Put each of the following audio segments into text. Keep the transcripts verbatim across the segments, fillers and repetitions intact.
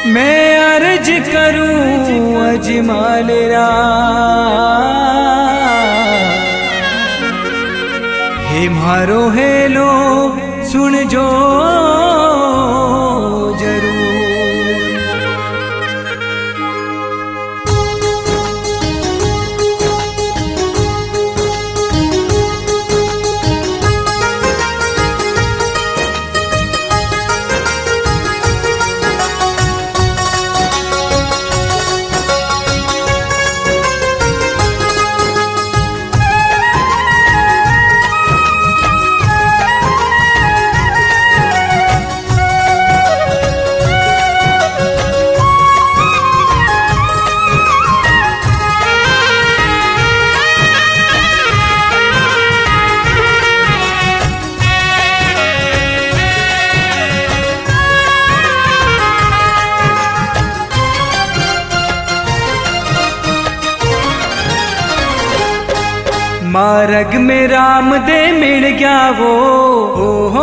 मैं अर्ज करूं अजमल रा, हे मारो हेलो सुन जो जरूर। मार्ग में राम दे मिल गया वो हो हो,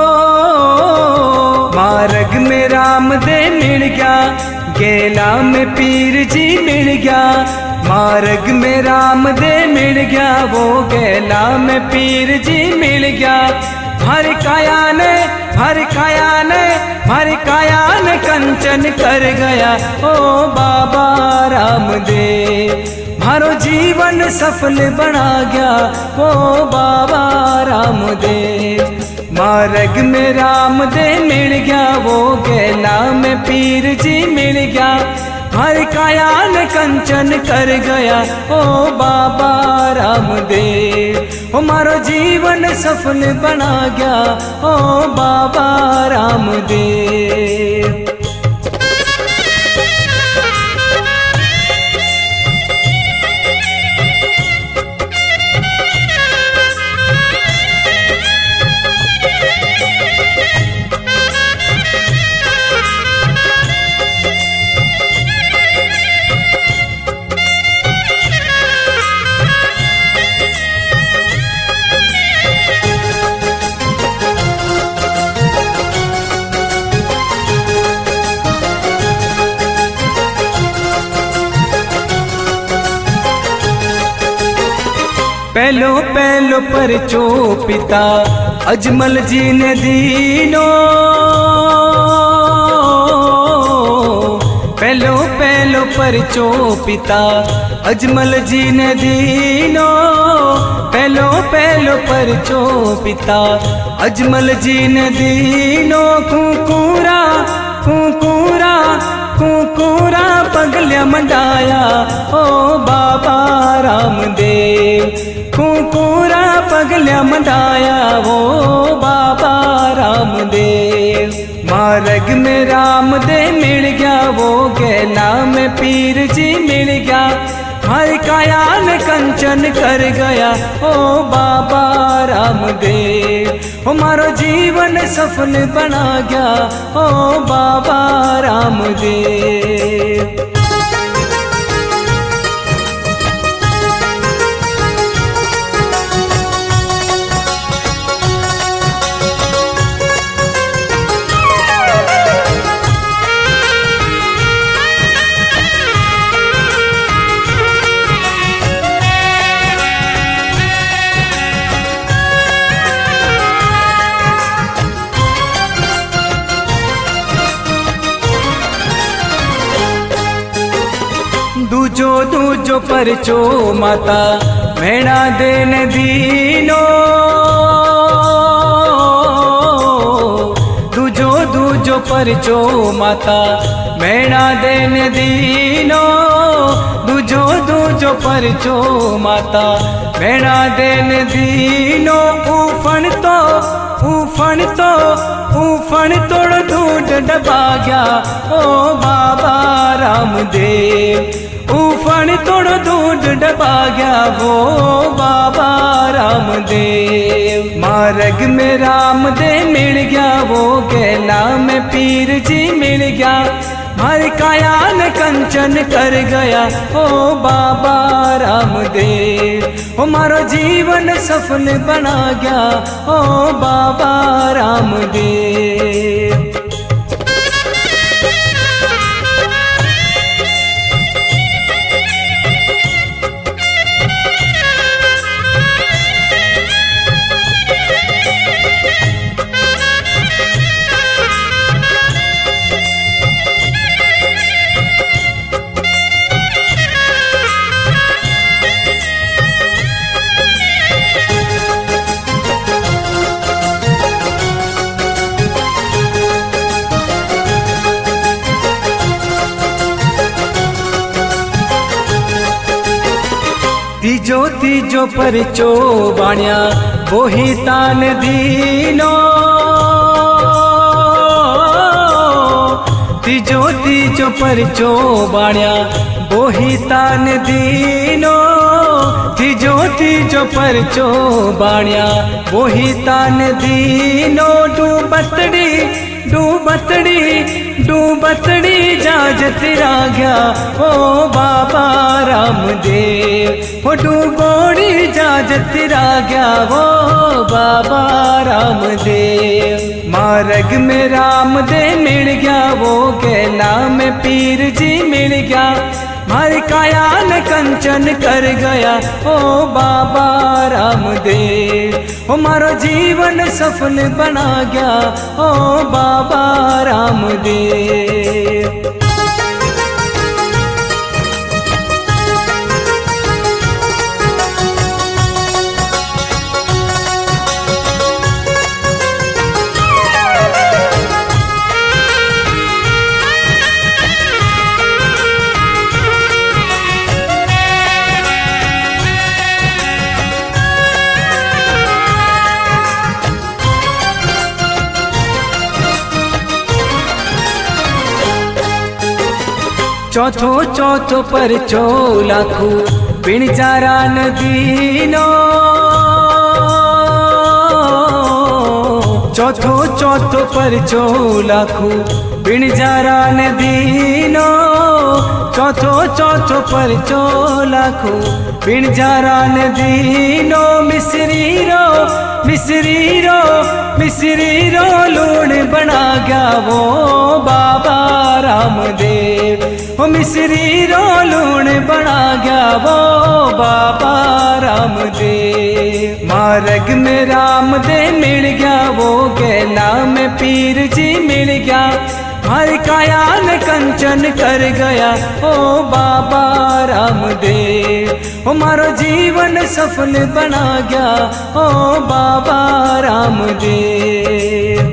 मार्ग में राम दे मिल गया, गेला में पीर जी मिल गया। मार्ग में राम दे मिल गया वो, गेला में पीर जी मिल गया। हर काया ने हर काया ने हर काया ने कंचन कर गया ओ बाबा रामदेव, मारो जीवन सफल बना गया ओ बाबा रामदेव। मार्ग में राम दे मिल गया वो, गेला में पीर जी मिल गया। हर काया ने कंचन कर गया ओ बाबा रामदेव, ओ मारो जीवन सफल बना गया ओ बाबा रामदेव। पहलो पहलो परचो पिता अजमल जी ने दीनो, पहलो पहलो परचो पिता अजमल जी ने दीनो। पहलो पहलो परचो पिता अजमल जी ने दीनो। कुकुरा कुकुरा कुकुरा पगलिया मंडाया ओ बाबा रामदेव, कुकुरा पगलिया मंडाया वो बाबा रामदेव। मार्ग में राम दे मिल गया वो, गेला में पीर जी मिल गया। हर काया ने कंचन कर गया ओ बाबा रामदेव, ओ मारो जीवन सफल बना गया ओ बाबा रामदेव। दूजो दूजो परचो माता भेड़ा देन दीनो, दूजो दूजो परचो माता भेड़ा देन दीनो। दूजो दूजो परचो माता भेड़ा देन दीनो। ऊफन तो ऊफन तो ऊफन तोड़ दूध डबा गया ओ बाबा रामदेव, ऊफन तोड़ दूध डबा गया वो बाबा रामदेव। मार्ग में राम दे मिल गया वो, गेला में पीर जी मिल गया। हर काया ने कंचन कर गया ओ बाबा रामदेव, ओ मारो जीवन सफल बना गया ओ बाबा रामदेव। तीजो तीजो परचो बाण्या बोही तान दीनो, तीजो तीजो परचो बाण्या बोही तान दीनो, तीजो तीजो परचो बाण्या बोही तान दीनो। डूबतड़ी डूबतड़ी डूबतड़ी जाजत राग्या ओ बाबा रामदेव, ओ डूबोड़ी जाजत राग्या ओ बाबा रामदेव। मार्ग में राम दे मिल गया, वो केला में पीर जी मिल गया, मारी काया न कंचन कर गया ओ बाबा रामदेव। ओ मारो जीवन सफल बना गया ओ बाबा रामदेव। चौथो चौथो परचो लाखू बिन जारा नदीनो, चौथो चौथो परचो लाखू बिन जारा नदीनो, चौथो चौथो परचो लाखू बिन जारा नदीनो। मिस्री रो मिस्री रो मिस्री रो लूण बना गया वो बाबा रामदेव, ओ मिस्री रो लूण बना गया वो बाबा रामदेव। मार्ग में राम दे मिल गया, वो केला में पीर जी मिल गया, हर काया न कंचन कर गया ओ बाबा रामदेव। ओ मारो जीवन सफल बना गया ओ बाबा रामदेव।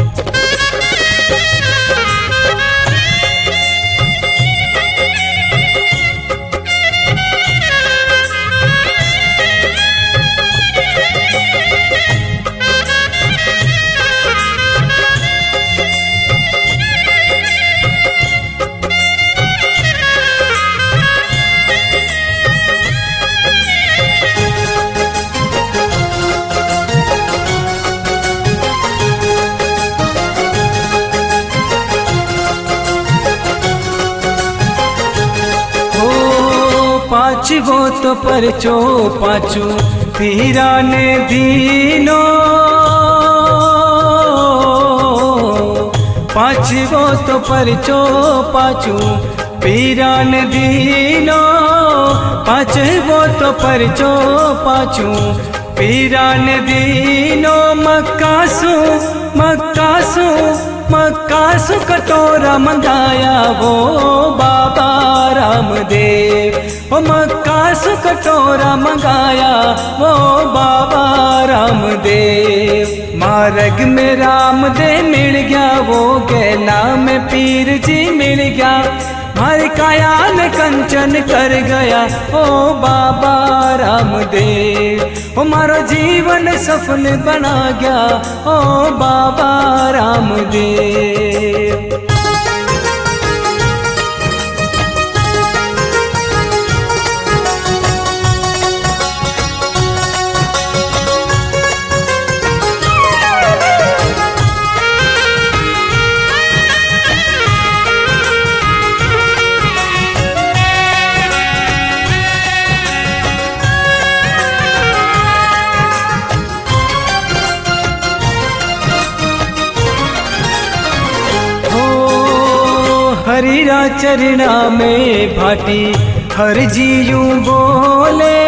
पाँचवो तो परचो पाँचू पीरा ने दीनो, पाँचवो तो परचो पाँचू पीरा ने दीनो, पाँचवो तो परचो पाँचू पीरा ने दीनो। मक्कासू मक्कासू मक्कासू कटोरा मंगाया वो बाबा रामदेव, ओ मक्कासू कटोरा मंगाया वो बाबा रामदेव। मार्ग में राम दे मिल गया, वो केला में पीर जी मिल गया, हर काया न कंचन कर गया ओ बाबा रामदेव। ओ मारो जीवन सफल बना गया ओ बाबा रामदेव। हरीरा चरना में भाटी हर जीयू बोले,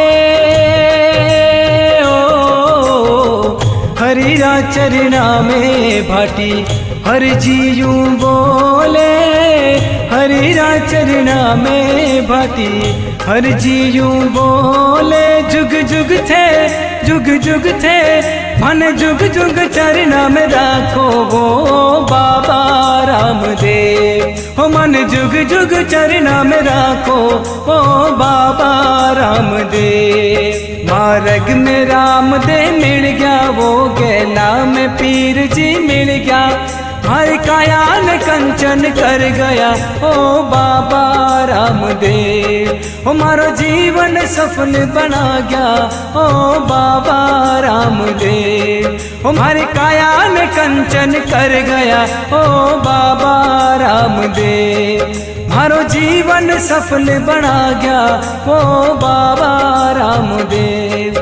ओ हरीरा चरना में भाटी हर जीयू बोले, हरीरा चरना में भाटी हर जी यूं बोले जुग जुग थे जुग जुग थे मन जुग जुग चरना में राखो वो बाबा रामदेव हो मन जुग जुग चरना में राखो वो बाबा रामदेव। मार्ग में रामदेव मिल गया वो गेला में पीर जी मिल गया हर काया ने कंचन कर गया ओ बाबा रामदेव ओ मारो जीवन सफल बना गया ओ बाबा रामदेव ओ मारी काया ने कंचन कर गया ओ बाबा रामदेव मारो जीवन सफल बना गया ओ बाबा रामदेव।